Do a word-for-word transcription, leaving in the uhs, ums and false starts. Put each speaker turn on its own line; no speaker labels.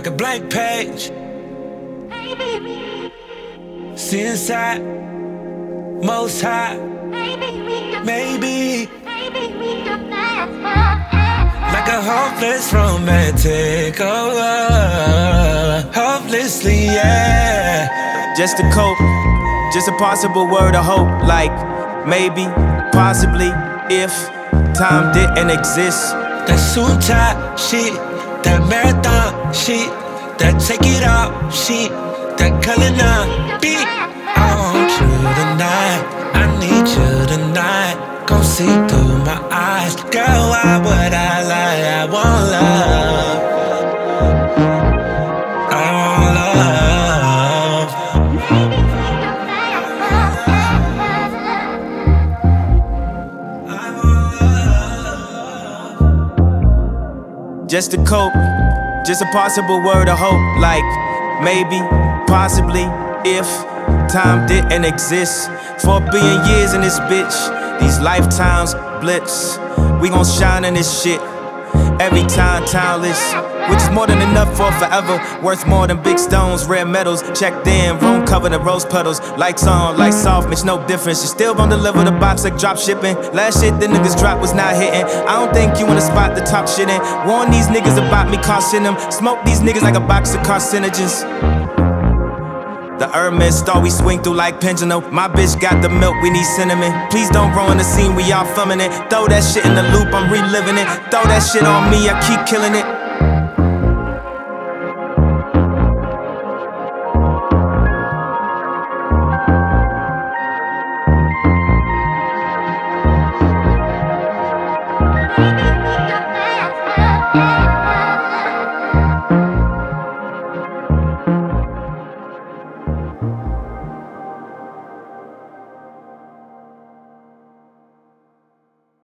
like a blank page. See inside, most high. Maybe like a hopeless romantic, oh, uh, hopelessly, yeah.
Just a cope, just a possible word of hope. Like maybe, possibly, if time didn't exist.
That suit tie shit, that marathon shit, that take it off shit, that color nine beat. I want you tonight, I need you tonight. Gon' see through my eyes, girl, why would I lie? I want love, I want love. I want love.
Just a cope, just a possible word of hope. Like maybe, possibly, if time didn't exist. For a billion years in this bitch, these lifetimes blips. We gon' shine in this shit every time, timeless, which is more than enough for forever. Worth more than big stones, rare metals. Checked in, room covered in rose petals. Lights on, lights off, makes no difference. You still gon' deliver the box like drop shipping. Last shit the niggas dropped was not hitting. I don't think you in the spot to talk shit in. Warn these niggas about me costing them. Smoke these niggas like a box of carcinogens. The Hermes star we swing through like pendulum. My bitch got the milk, we need cinnamon. Please don't ruin the scene, we all filming it. Throw that shit in the loop, I'm reliving it. Throw that shit on me, I keep killing it.